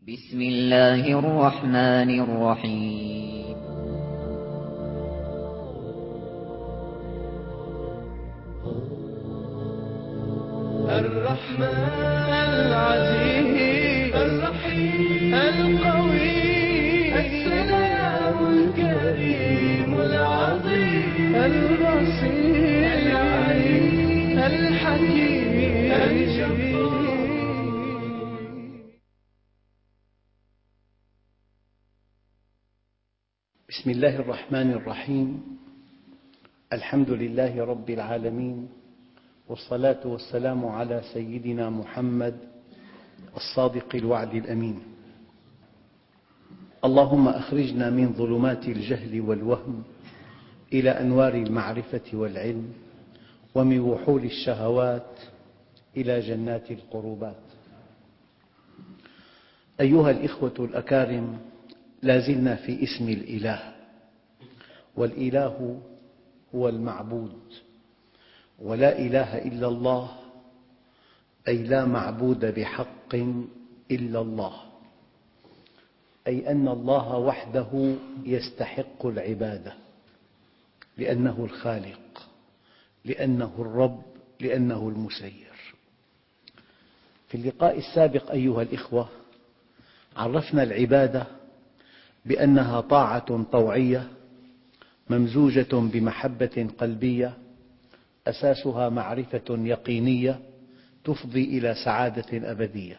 بسم الله الرحمن الرحيم. الرحمن العزيز الرحيم القوي السلام الكريم العظيم البصير العليم الحكيم الشكور. بسم الله الرحمن الرحيم. الحمد لله رب العالمين، والصلاة والسلام على سيدنا محمد الصادق الوعد الأمين. اللهم أخرجنا من ظلمات الجهل والوهم إلى أنوار المعرفة والعلم، ومن وحول الشهوات إلى جنات القربات. أيها الإخوة الأكارم، لا زلنا في اسم الإله، والإله هو المعبود، ولا إله إلا الله، أي لا معبود بحق إلا الله، أي أن الله وحده يستحق العبادة، لأنه الخالق، لأنه الرب، لأنه المسير. في اللقاء السابق أيها الإخوة، عرفنا العبادة بأنها طاعة طوعية ممزوجة بمحبة قلبية أساسها معرفة يقينية تفضي إلى سعادة أبدية.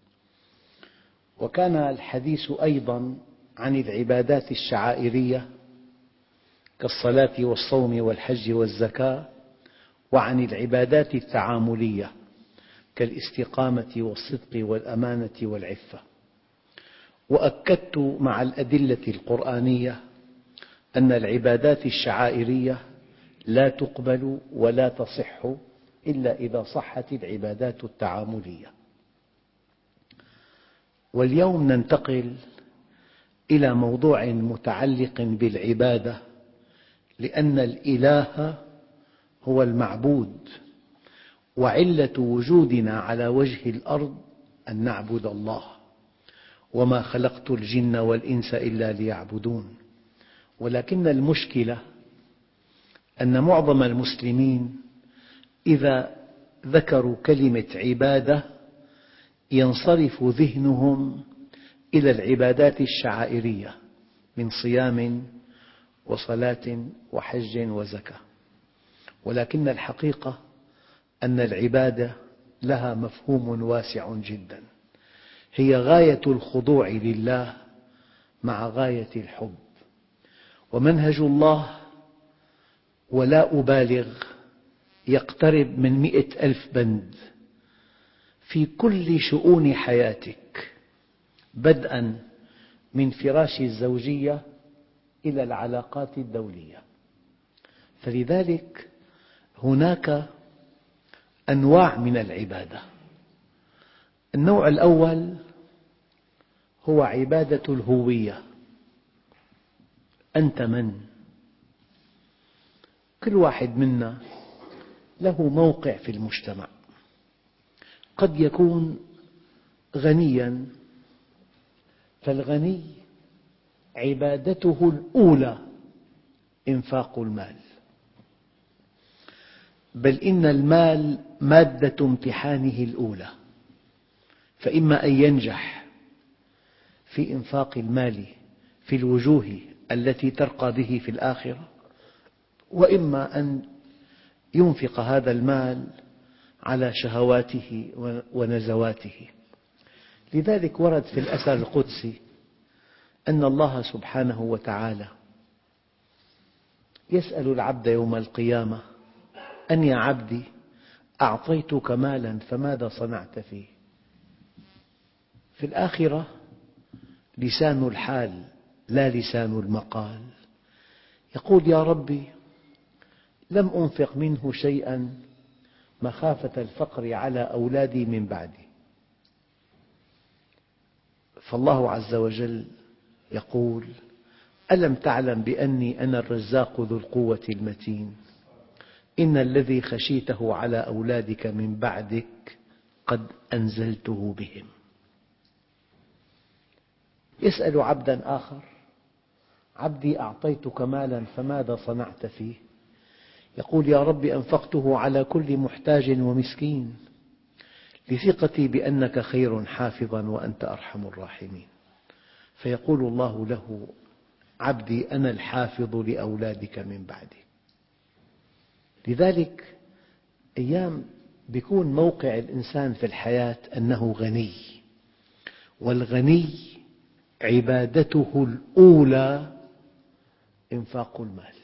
وكان الحديث أيضا عن العبادات الشعائرية كالصلاة والصوم والحج والزكاة، وعن العبادات التعاملية كالاستقامة والصدق والأمانة والعفة. وأكدت مع الأدلة القرآنية أن العبادات الشعائرية لا تقبل ولا تصح إلا إذا صحت العبادات التعاملية. واليوم ننتقل إلى موضوع متعلق بالعبادة، لأن الإله هو المعبود، وعلة وجودنا على وجه الأرض أن نعبد الله، وما خلقت الجن والإنس إلا ليعبدون. ولكن المشكلة أن معظم المسلمين إذا ذكروا كلمة عبادة ينصرف ذهنهم إلى العبادات الشعائرية من صيام وصلاة وحج وزكاة، ولكن الحقيقة أن العبادة لها مفهوم واسع جدا، هي غاية الخضوع لله مع غاية الحب. ومنهج الله، ولا أبالغ، يقترب من 100,000 بند في كل شؤون حياتك، بدءا من فراش الزوجية إلى العلاقات الدولية. فلذلك هناك أنواع من العبادة. النوع الأول هو عبادة الهوية. أنت من؟ كل واحد منا له موقع في المجتمع، قد يكون غنياً، فالغني عبادته الأولى إنفاق المال، بل إن المال مادة امتحانه الأولى، فإما أن ينجح في إنفاق المال في الوجوه التي ترقى به في الآخرة، وإما أن ينفق هذا المال على شهواته ونزواته. لذلك ورد في الأثر القدسي أن الله سبحانه وتعالى يسأل العبد يوم القيامة: أن يا عبدي أعطيتك مالا فماذا صنعت فيه؟ في الآخرة لسان الحال لا لسان المقال يقول: يا ربي، لم أنفق منه شيئا مخافة الفقر على أولادي من بعدي. فالله عز وجل يقول: ألم تعلم بأني أنا الرزاق ذو القوة المتين، إن الذي خشيته على أولادك من بعدك قد أنزلته بهم. يسأل عبدا آخر: عبدي أعطيتك مالا فماذا صنعت فيه؟ يقول: يا رب أنفقته على كل محتاج ومسكين، لثقتي بأنك خير حافظا وأنت أرحم الراحمين. فيقول الله له: عبدي أنا الحافظ لأولادك من بعدي. لذلك أيام يكون موقع الإنسان في الحياة أنه غني، والغني عبادته الأولى إنفاق المال.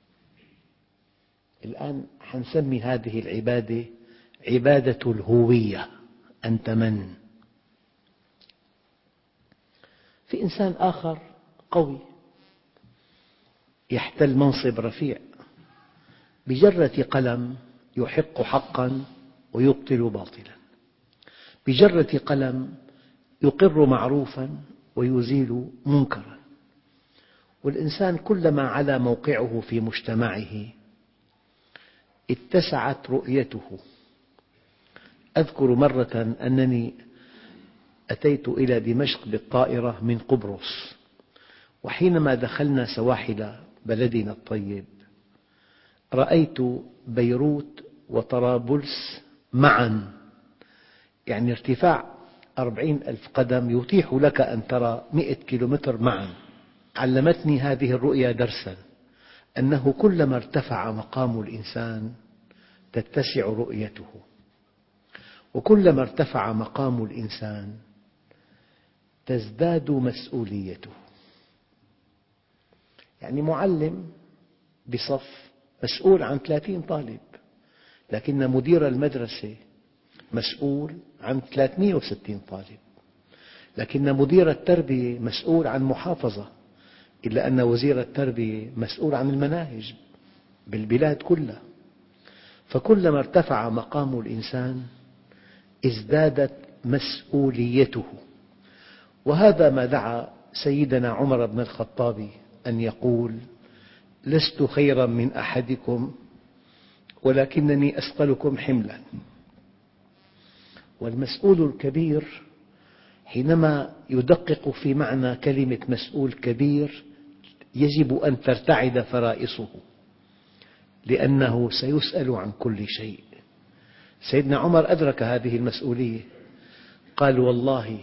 الآن سنسمي هذه العبادة عبادة الهوية. أنت من؟ في إنسان آخر قوي يحتل منصب رفيع، بجرة قلم يحق حقا ويبطل باطلا، بجرة قلم يقر معروفا ويزيل منكرا. والإنسان كلما علا موقعه في مجتمعه اتسعت رؤيته. أذكر مرة أنني أتيت إلى دمشق بالطائرة من قبرص، وحينما دخلنا سواحل بلدنا الطيب رأيت بيروت وطرابلس معا، يعني ارتفاع 40,000 قدم يتيح لك أن ترى 100 كيلومتر معا. علمتني هذه الرؤيا درسا، أنه كلما ارتفع مقام الإنسان تتسع رؤيته، وكلما ارتفع مقام الإنسان تزداد مسؤوليته. يعني معلم بصف مسؤول عن 30 طالب، لكن مدير المدرسة مسؤول عن 360 طالب، لكن مدير التربية مسؤول عن محافظة، إلا أن وزير التربية مسؤول عن المناهج بالبلاد كلها. فكلما ارتفع مقام الإنسان ازدادت مسؤوليته. وهذا ما دعا سيدنا عمر بن الخطاب أن يقول: لست خيرا من أحدكم ولكنني أثقلكم حملا. والمسؤول الكبير حينما يدقق في معنى كلمة مسؤول كبير يجب أن ترتعد فرائصه، لأنه سيسأل عن كل شيء. سيدنا عمر أدرك هذه المسؤولية، قال: والله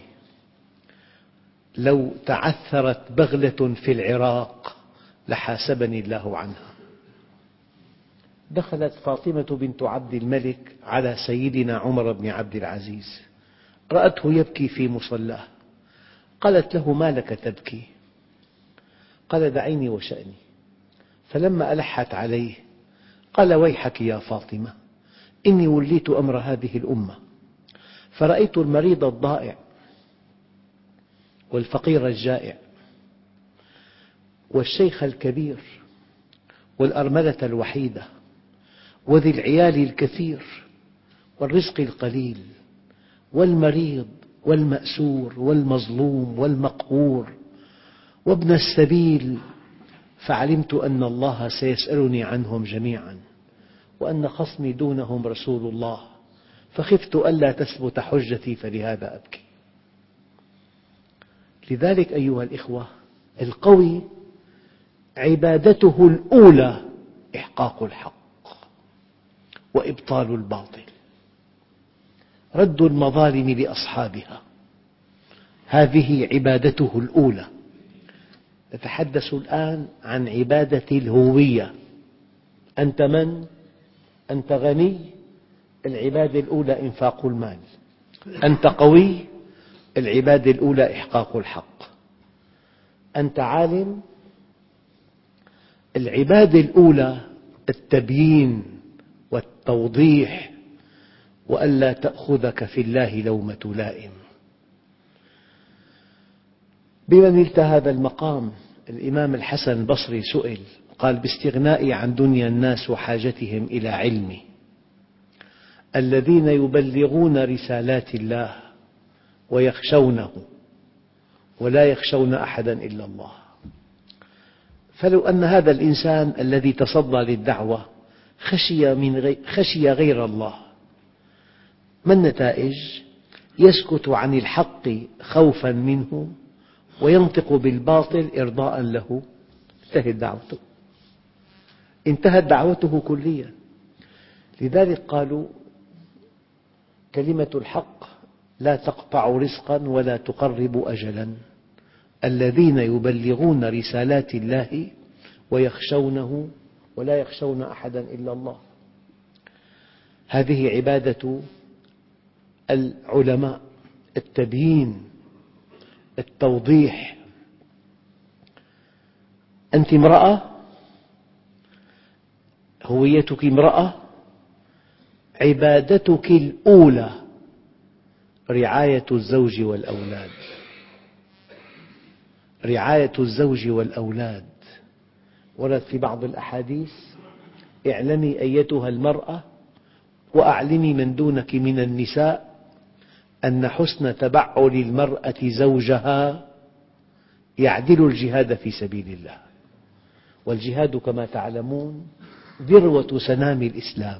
لو تعثرت بغلة في العراق لحاسبني الله عنها. دخلت فاطمة بنت عبد الملك على سيدنا عمر بن عبد العزيز، رأته يبكي في مصلاه، قالت له: ما لك تبكي؟ قال: دعيني وشأني. فلما ألحت عليه قال: ويحك يا فاطمة، إني وليت أمر هذه الأمة، فرأيت المريض الضائع والفقير الجائع والشيخ الكبير والأرملة الوحيدة وذي العيال الكثير والرزق القليل والمريض والمأسور والمظلوم والمقهور وابن السبيل، فعلمت أن الله سيسألني عنهم جميعا، وأن خصمي دونهم رسول الله، فخفت ألا تثبت حجتي فلهذا أبكي. لذلك أيها الإخوة، القوي عبادته الأولى إحقاق الحق وإبطال الباطل، رد المظالم لأصحابها، هذه عبادته الأولى. نتحدث الآن عن عبادة الهوية. أنت من؟ أنت غني، العبادة الأولى إنفاق المال. أنت قوي، العبادة الأولى إحقاق الحق. أنت عالم، العبادة الأولى التبيين والتوضيح، وألا تأخذك في الله لومة لائم. بما نلت هذا المقام، الإمام الحسن البصري سئل قال: باستغنائي عن دنيا الناس وحاجتهم إلى علمي، الذين يبلغون رسالات الله ويخشونه ولا يخشون أحدا إلا الله. فلو أن هذا الإنسان الذي تصدى للدعوة خشي غير الله، ما النتائج؟ يسكت عن الحق خوفا منه وينطق بالباطل إرضاء له انتهت دعوته كليا. لذلك قالوا كلمة الحق لا تقطع رزقا ولا تقرب أجلا، الذين يبلغون رسالات الله ويخشونه ولا يخشون أحدا إلا الله. هذه عبادة العلماء، التبيين، التوضيح. أنت امرأة، هويتك امرأة، عبادتك الأولى رعاية الزوج والأولاد. رعاية الزوج والأولاد ورد في بعض الأحاديث: اعلمي أيتها المرأة وأعلمي من دونك من النساء أن حسن تبعل المرأة زوجها يعدل الجهاد في سبيل الله. والجهاد كما تعلمون ذروة سنام الإسلام.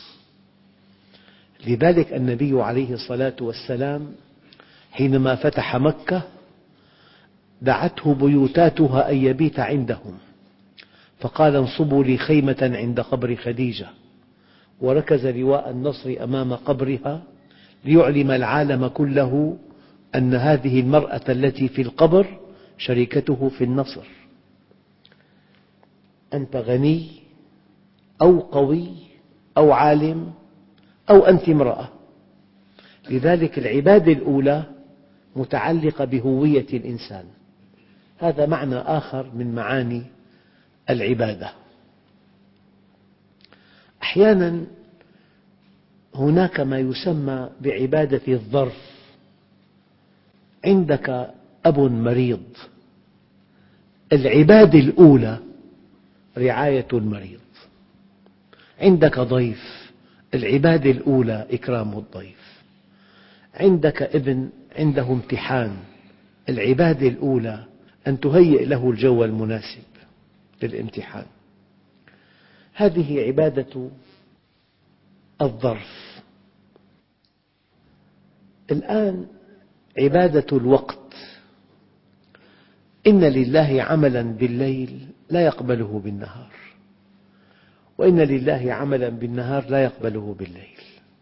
لذلك النبي عليه الصلاة والسلام حينما فتح مكة دعته بيوتاتها أن يبيت عندهم، فقال: انصبوا لي خيمة عند قبر خديجة، وركز لواء النصر أمام قبرها ليعلم العالم كله أن هذه المرأة التي في القبر شريكته في النصر. أنت غني أو قوي أو عالم أو أنت امرأة. لذلك العبادة الأولى متعلقة بهوية الإنسان. هذا معنى آخر من معاني العبادة. أحيانا هناك ما يسمى بعبادة الظرف. عندك أب مريض، العبادة الأولى رعاية المريض. عندك ضيف، العبادة الأولى إكرام الضيف. عندك ابن عنده امتحان، العبادة الأولى أن تهيئ له الجو المناسب للامتحان. هذه عبادة الظرف. الآن عبادة الوقت. إن لله عملا بالليل لا يقبله بالنهار، وإن لله عملا بالنهار لا يقبله بالليل.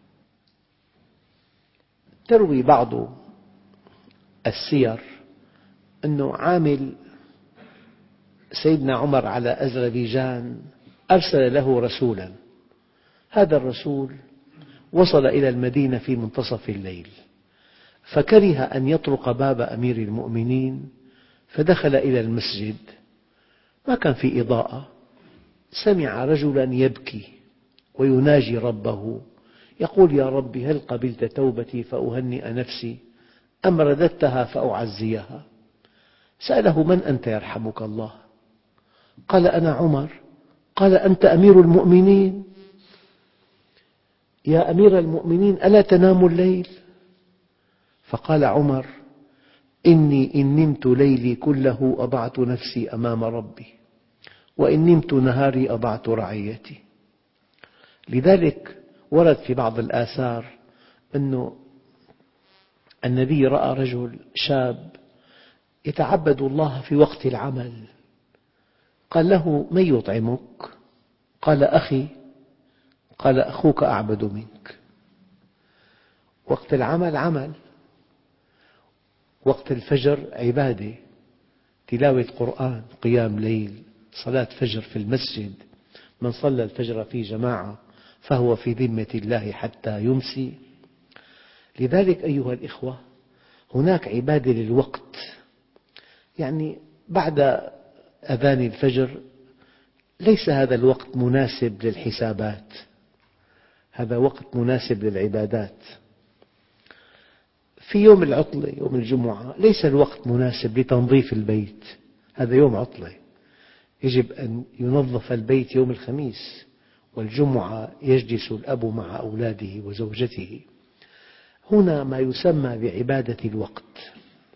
تروي بعض السير أنه عامل سيدنا عمر على أذربيجان أرسل له رسولا. هذا الرسول وصل إلى المدينة في منتصف الليل، فكره أن يطرق باب أمير المؤمنين، فدخل إلى المسجد. ما كان في إضاءة، سمع رجلا يبكي ويناجي ربه يقول: يا رب، هل قبلت توبتي فأهنئ نفسي أم رددتها فأعزيها؟ سأله: من أنت يرحمك الله؟ قال: أنا عمر. قال: أنت أمير المؤمنين؟ يا أمير المؤمنين، ألا تنام الليل؟ فقال عمر: إني إن نمت ليلي كله أضعت نفسي أمام ربي، وإن نمت نهاري أضعت رعيتي. لذلك ورد في بعض الآثار أن النبي رأى رجل شاب يتعبد الله في وقت العمل، قال له: من يطعمك؟ قال: أخي. قال: أخوك أعبد منك. وقت العمل عمل، وقت الفجر عبادة، تلاوة قرآن، قيام ليل، صلاة فجر في المسجد. من صلى الفجر في جماعة فهو في ذمة الله حتى يمسي. لذلك أيها الإخوة، هناك عبادة للوقت. يعني بعد أذان الفجر ليس هذا الوقت مناسب للحسابات، هذا وقت مناسب للعبادات. في يوم العطلة، يوم الجمعة، ليس الوقت مناسب لتنظيف البيت، هذا يوم عطلة، يجب أن ينظف البيت يوم الخميس، والجمعة يجلس الأب مع أولاده وزوجته. هنا ما يسمى بعبادة الوقت.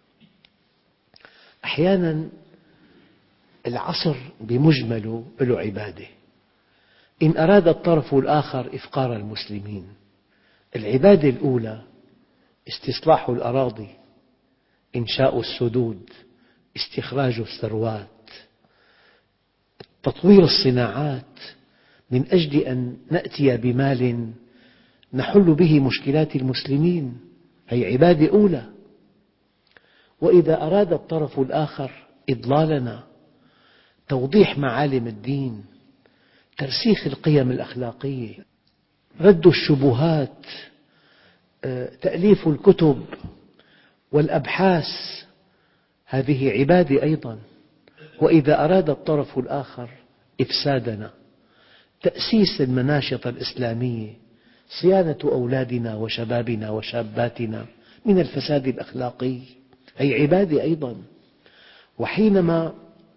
أحيانا العصر بمجمله له عبادة. إن أراد الطرف الآخر إفقار المسلمين، العبادة الأولى استصلاح الأراضي، إنشاء السدود، استخراج الثروات، تطوير الصناعات، من أجل أن نأتي بمال نحل به مشكلات المسلمين. هي عبادة أولى. وإذا أراد الطرف الآخر إضلالنا، توضيح معالم الدين، ترسيخ القيم الأخلاقية، رد الشبهات، تأليف الكتب والأبحاث، هذه عبادة أيضا. وإذا أراد الطرف الآخر إفسادنا، تأسيس المناشط الإسلامية، صيانة أولادنا وشبابنا وشاباتنا من الفساد الأخلاقي، هي عبادة أيضا. وحينما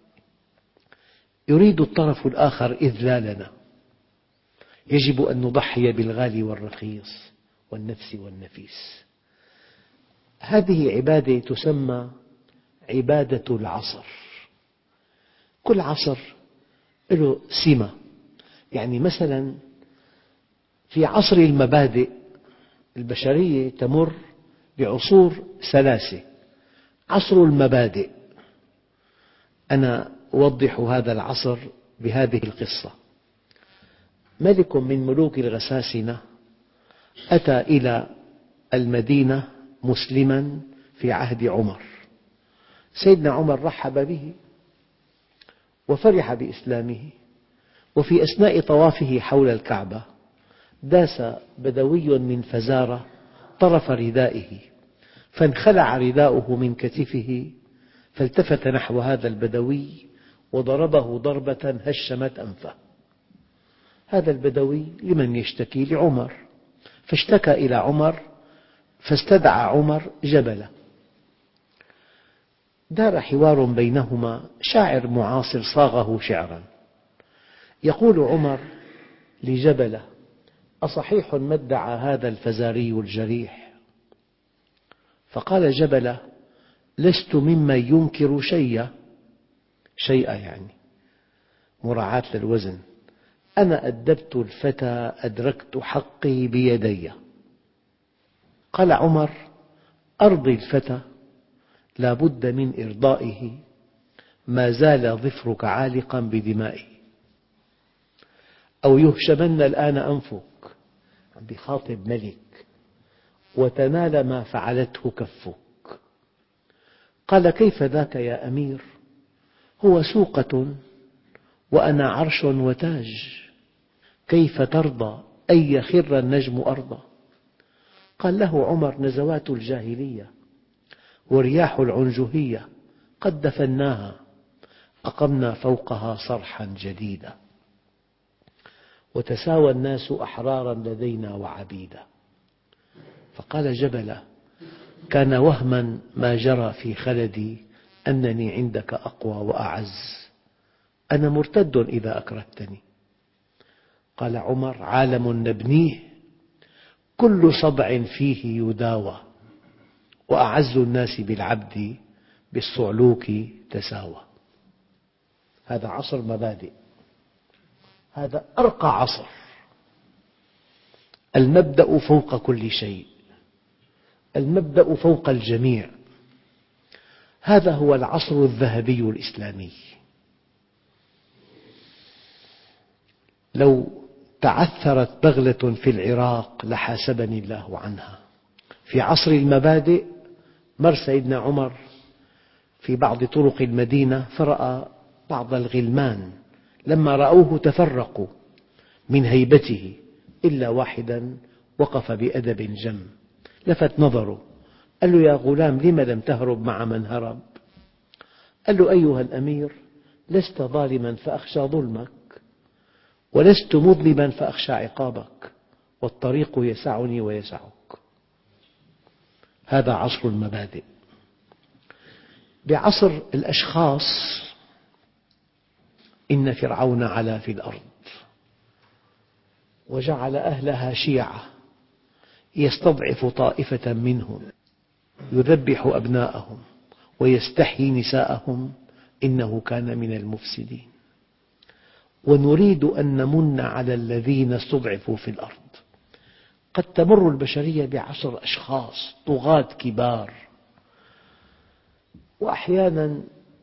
يريد الطرف الآخر إذلالنا، يجب أن نضحي بالغالي والرخيص والنفس والنفيس. هذه عبادة تسمى عبادة العصر. كل عصر له سمة. يعني مثلا في عصر المبادئ، البشرية تمر بعصور ثلاثة. عصر المبادئ، أنا أوضح هذا العصر بهذه القصة. ملك من ملوك الغساسنة أتى إلى المدينة مسلما في عهد عمر. سيدنا عمر رحب به وفرح بإسلامه، وفي أثناء طوافه حول الكعبة داس بدوي من فزارة طرف ردائه، فانخلع رداؤه من كتفه، فالتفت نحو هذا البدوي وضربه ضربة هشمت أنفه. هذا البدوي لمن يشتكي؟ لعمر، فاشتكى إلى عمر، فاستدعى عمر جبلة. دار حوار بينهما، شاعر معاصر صاغه شعرا. يقول عمر لجبلة: أصحيح ما ادعى هذا الفزاري الجريح؟ فقال جبلة: لست ممن ينكر شيئا يعني مراعاة للوزن، أنا أدبت الفتى أدركت حقي بيدي. قال عمر: أرضي الفتى لا بد من إرضائه ما زال ظفرك عالقا بدمائه، أو يهشمن الآن أنفك. عم بيخاطب ملك، وتنال ما فعلته كفك. قال: كيف ذاك يا أمير؟ هو سوقة وأنا عرش وتاج، كيف ترضى أن يخر النجم أرضا؟ قال له عمر: نزوات الجاهلية ورياح العنجهية قد دفناها، أقمنا فوقها صرحا جديدا، وتساوى الناس أحرارا لدينا وعبيدا. فقال جبلة: كان وهما ما جرى في خلدي أنني عندك أقوى وأعز، أنا مرتد إذا أكرهتني. قال عمر: عالم نبنيه كل صدع فيه يداوى، وأعز الناس بالعبد بالصعلوك تساوى. هذا عصر مبادئ، هذا أرقى عصر. المبدأ فوق كل شيء، المبدأ فوق الجميع. هذا هو العصر الذهبي الإسلامي. لو تعثرت بغلة في العراق لحاسبني الله عنها. في عصر المبادئ مر سيدنا عمر في بعض طرق المدينة فرأى بعض الغلمان، لما رأوه تفرقوا من هيبته إلا واحدا وقف بأدب جم، لفت نظره، قال له: يا غلام، لم لم تهرب مع من هرب؟ قال له: أيها الأمير، لست ظالما فأخشى ظلمك، ولست مذنبا فأخشى عقابك، والطريق يسعني ويسعك. هذا عصر المبادئ. بعصر الأشخاص، إن فرعون علا في الأرض وجعل أهلها شيعا يستضعف طائفة منهم يذبح أبناءهم ويستحيي نساءهم إنه كان من المفسدين. ونريد أن نمن على الذين استضعفوا في الأرض. قد تمر البشرية بعصر أشخاص طغاة كبار، وأحيانا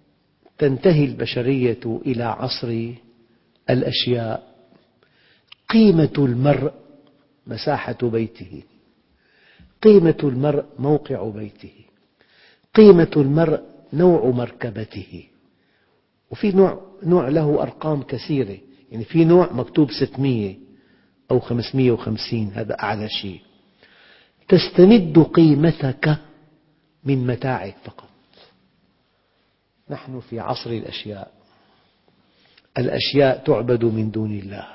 تنتهي البشرية إلى عصر الأشياء. قيمة المرء مساحة بيته، قيمة المرء موقع بيته، قيمة المرء نوع مركبته. وفي نوع له أرقام كثيرة، يعني في نوع مكتوب 600 أو 550، هذا أعلى شيء. تستمد قيمتك من متاعك فقط. نحن في عصر الأشياء، الأشياء تعبد من دون الله.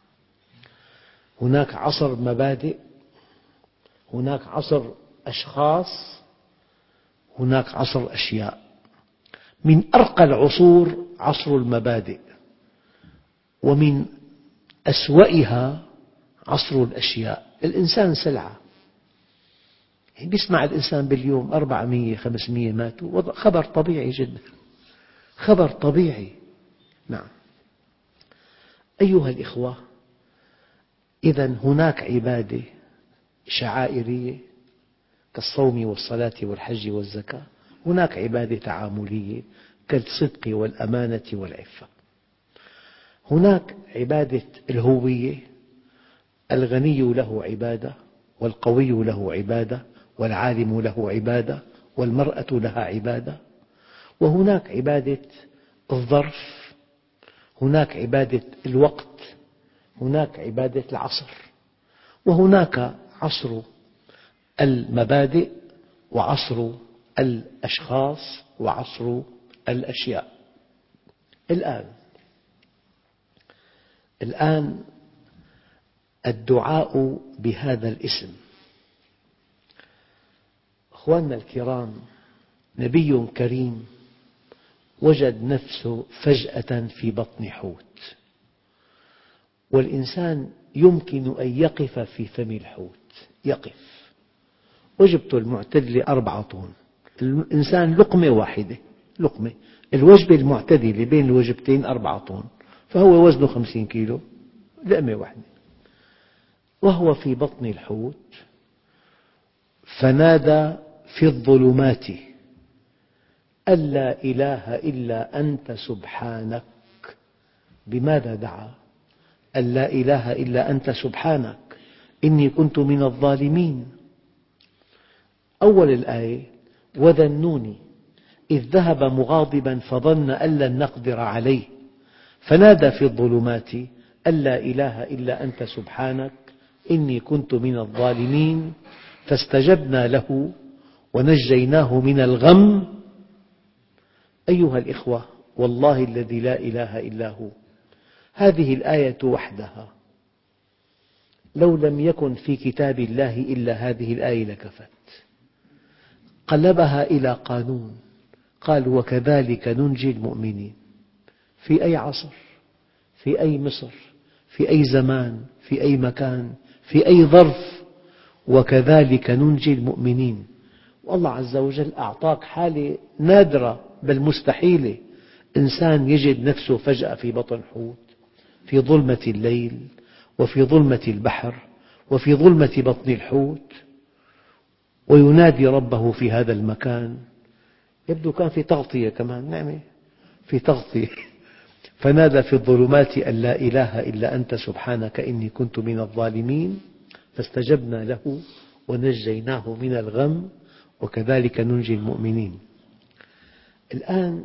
هناك عصر مبادئ، هناك عصر أشخاص، هناك عصر أشياء. من أرقى العصور عصر المبادئ، ومن أسوأها عصر الأشياء. الإنسان سلعة، يسمع الإنسان باليوم 400 500 ماتوا، خبر طبيعي جدا، خبر طبيعي. نعم أيها الإخوة، إذن هناك عبادة شعائرية كالصوم والصلاة والحج والزكاة، هناك عبادة تعاملية كالصدق والأمانة والعفة، هناك عبادة الهوية، الغني له عبادة والقوي له عبادة والعالم له عبادة والمرأة لها عبادة، وهناك عبادة الظرف، هناك عبادة الوقت، هناك عبادة العصر، وهناك عصر المبادئ وعصر الأشخاص وعصر الأشياء. الآن الدعاء بهذا الاسم. أخواننا الكرام، نبي كريم وجد نفسه فجأة في بطن حوت، والإنسان يمكن أن يقف في فم الحوت، يقف. وجبته المعتدلة 4 طن، الإنسان لقمة واحدة، لقمة. الوجبة المعتدلة بين الوجبتين 4 طن، فهو وزنه 50 كيلو، لقمة واحدة. وهو في بطن الحوت فنادى في الظلمات أن لا إله إلا أنت سبحانك. بماذا دعا؟ أن لا إله إلا أنت سبحانك إني كنت من الظالمين. أول الآية: وذا النون إذ ذهب مغاضبا فظن أن لن نقدر عليه فنادى في الظلمات أن لا إله إلا أنت سبحانك إني كنت من الظالمين فاستجبنا له ونجيناه من الغم. أيها الإخوة، والله الذي لا إله إلا هو، هذه الآية وحدها لو لم يكن في كتاب الله إلا هذه الآية لكفت. قلبها إلى قانون، قال: وكذلك ننجي المؤمنين. في أي عصر، في أي مصر، في أي زمان، في أي مكان، في أي ظرف، وكذلك ننجي المؤمنين. والله عز وجل أعطاك حالة نادرة بل مستحيلة، إنسان يجد نفسه فجأة في بطن حوت، في ظلمة الليل وفي ظلمة البحر وفي ظلمة بطن الحوت، وينادي ربه في هذا المكان. يبدو كان في تغطية كمان، نعم في تغطية. فنادى في الظلمات أن لا إله إلا أنت سبحانك إني كنت من الظالمين فاستجبنا له ونجيناه من الغم وكذلك ننجي المؤمنين. الآن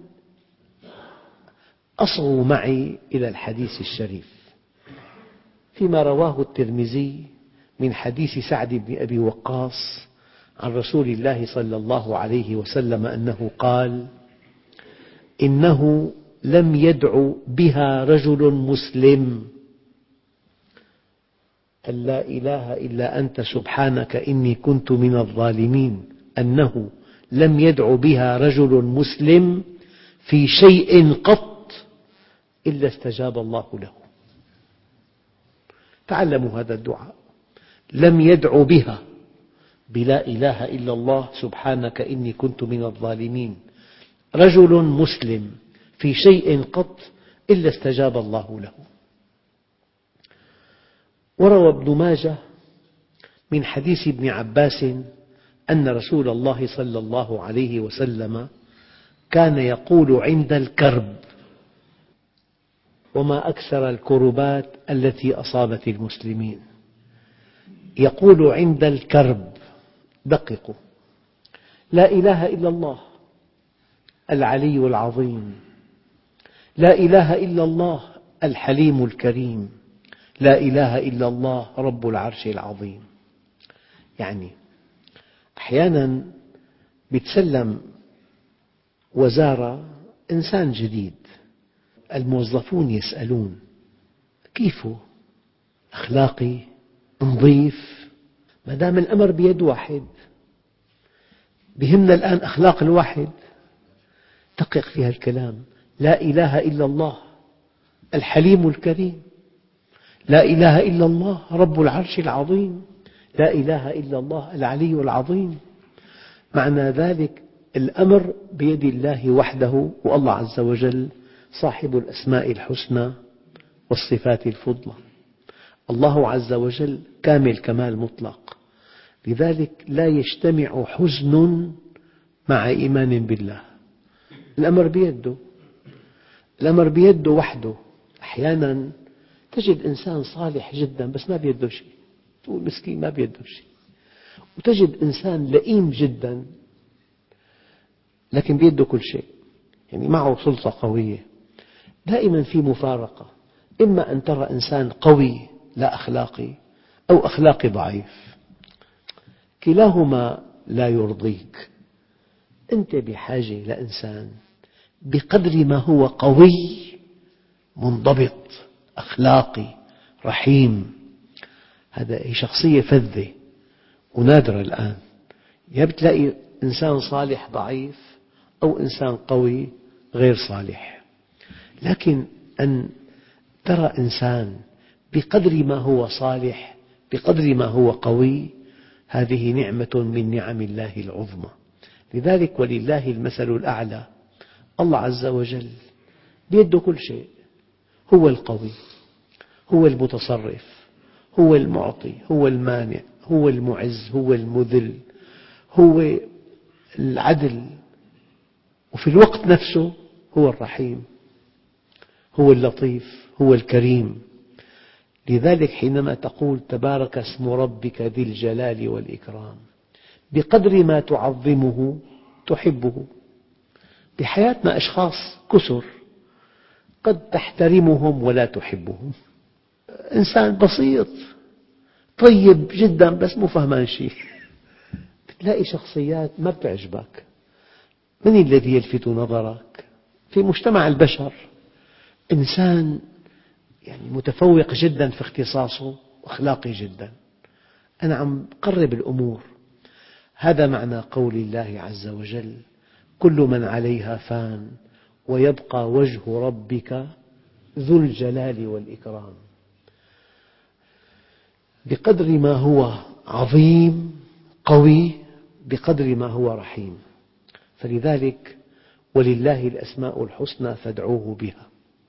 أصغوا معي إلى الحديث الشريف فيما رواه الترمذي من حديث سعد بن أبي وقاص عن رسول الله صلى الله عليه وسلم أنه قال: إنه لم يدع بها رجل مسلم، أن لا إله إلا أنت سبحانك إني كنت من الظالمين، أنه لم يدع بها رجل مسلم في شيء قط إلا استجاب الله له. تعلموا هذا الدعاء: لم يدع بها، بلا إله إلا الله سبحانك إني كنت من الظالمين، رجل مسلم في شيء قط إلا استجاب الله له. وروى ابن ماجه من حديث ابن عباس أن رسول الله صلى الله عليه وسلم كان يقول عند الكرب: وما أكثر الكربات التي أصابت المسلمين. يقول عند الكرب، دققوا: لا إله إلا الله العلي العظيم، لا إله إلا الله الحليم الكريم، لا إله إلا الله رب العرش العظيم. يعني أحيانا يتسلم وزارة إنسان جديد، الموظفون يسألون: كيفه؟ أخلاقي؟ نظيف؟ ما دام الأمر بيد واحد، بهمنا الآن أخلاق الواحد. دقق في هذا الكلام: لا إله إلا الله الحليم الكريم، لا إله إلا الله رب العرش العظيم، لا إله إلا الله العلي العظيم. معنى ذلك الأمر بيد الله وحده، والله عز وجل صاحب الأسماء الحسنى والصفات الفضلى. الله عز وجل كامل كمال مطلق، لذلك لا يجتمع حزن مع إيمان بالله. الأمر بيده، الأمر بيده وحده. أحيانا تجد إنسان صالح جدا بس ما بيده شيء، تقول مسكين ما بيده شيء. وتجد إنسان لئيم جدا لكن بيده كل شيء، يعني معه سلطة قوية. دائما في مفارقة، إما أن ترى إنسان قوي لا أخلاقي، أو أخلاقي ضعيف، كلاهما لا يرضيك. أنت بحاجة لإنسان بقدر ما هو قوي منضبط أخلاقي رحيم. هذه شخصية فذة ونادرة الآن. يا بتلاقي إنسان صالح ضعيف، أو إنسان قوي غير صالح. لكن أن ترى إنسان بقدر ما هو صالح بقدر ما هو قوي، هذه نعمة من نعم الله العظمى. لذلك ولله المثل الأعلى. الله عز وجل بيده كل شيء، هو القوي، هو المتصرف، هو المعطي، هو المانع، هو المعز، هو المذل، هو العدل، وفي الوقت نفسه هو الرحيم، هو اللطيف، هو الكريم. لذلك حينما تقول تبارك اسم ربك ذي الجلال والإكرام، بقدر ما تعظمه تحبه. بحياتنا أشخاص كثر قد تحترمهم ولا تحبهم. إنسان بسيط طيب جدا بس مو فهمان شيء. تلاقي شخصيات ما بتعجبك. من الذي يلفت نظرك؟ في مجتمع البشر إنسان يعني متفوق جدا في اختصاصه وأخلاقي جدا. أنا عم قرب الأمور. هذا معنى قول الله عز وجل: كل من عليها فان ويبقى وجه ربك ذو الجلال والإكرام. بقدر ما هو عظيم قوي بقدر ما هو رحيم. فلذلك ولله الأسماء الحسنى فادعوه بها.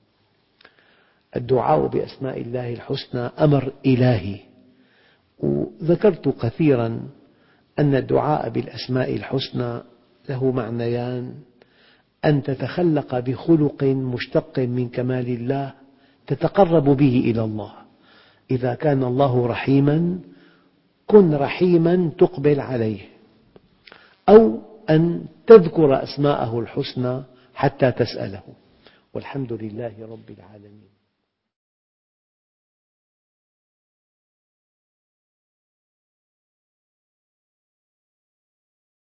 الدعاء بأسماء الله الحسنى أمر إلهي. وذكرت كثيرا أن الدعاء بالأسماء الحسنى له معنيان: أن تتخلق بخلق مشتق من كمال الله تتقرب به إلى الله. إذا كان الله رحيما كن رحيما تقبل عليه، أو أن تذكر أسماءه الحسنى حتى تسأله. والحمد لله رب العالمين.